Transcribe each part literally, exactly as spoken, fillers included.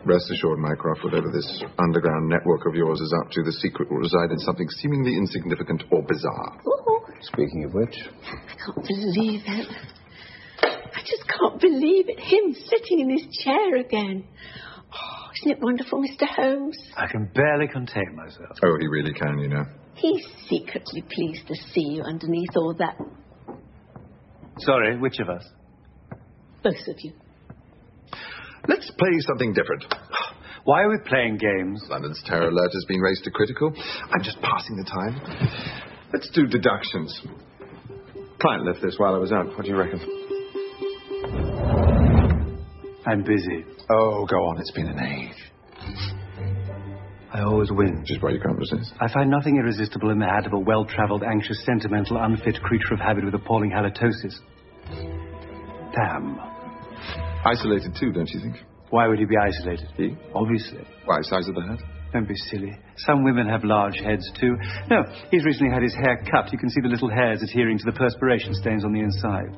Rest assured, Mycroft, whatever this underground network of yours is up to, the secret will reside in something seemingly insignificant or bizarre. Ooh. Speaking of which... I can't believe it. I just can't believe it. Him sitting in his chair again. Oh, isn't it wonderful, Mister Holmes? I can barely contain myself. Oh, he really can, you know. He's secretly pleased to see you underneath all that. Sorry, which of us? Both of you. Let's play something different. Why are we playing games? London's terror alert has been raised to critical. I'm just passing the time. Let's do deductions. Client left this while I was out. What do you reckon? I'm busy. Oh, go on. It's been an age. I always win. Which is why you can't resist. I find nothing irresistible in the hat of a well-travelled, anxious, sentimental, unfit creature of habit with appalling halitosis. Damn. Isolated too, don't you think? Why would he be isolated? He? Obviously. Why, size of the head? Don't be silly. Some women have large heads too. No, he's recently had his hair cut. You can see the little hairs adhering to the perspiration stains on the inside.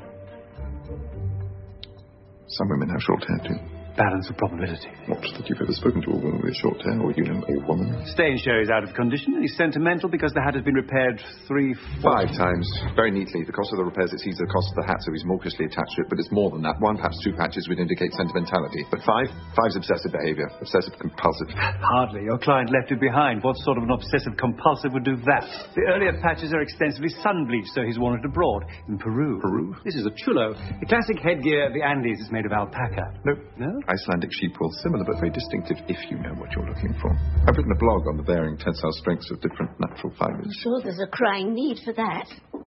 Some women have short hair too. Balance of probability. Not that you've ever spoken to a woman with short hair, or you know a woman. Stain show is out of condition, and he's sentimental because the hat has been repaired three, four... Five times. Very neatly. The cost of the repairs exceeds the cost of the hat, so he's mawkishly attached to it, but it's more than that. One, perhaps two patches would indicate sentimentality. But five? Five's obsessive behaviour. Obsessive compulsive. Hardly. Your client left it behind. What sort of an obsessive compulsive would do that? The earlier patches are extensively sun-bleached, so he's worn it abroad. In Peru. Peru? This is a chulo. The classic headgear of the Andes is made of alpaca. No. No? Icelandic sheepwool, similar but very distinctive if you know what you're looking for. I've written a blog on the varying tensile strengths of different natural fibres. I'm sure there's a crying need for that.